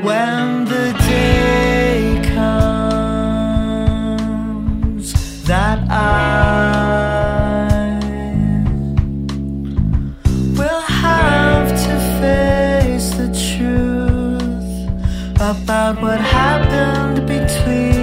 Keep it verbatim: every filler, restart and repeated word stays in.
when the day comes that I will have to face the truth about what happened between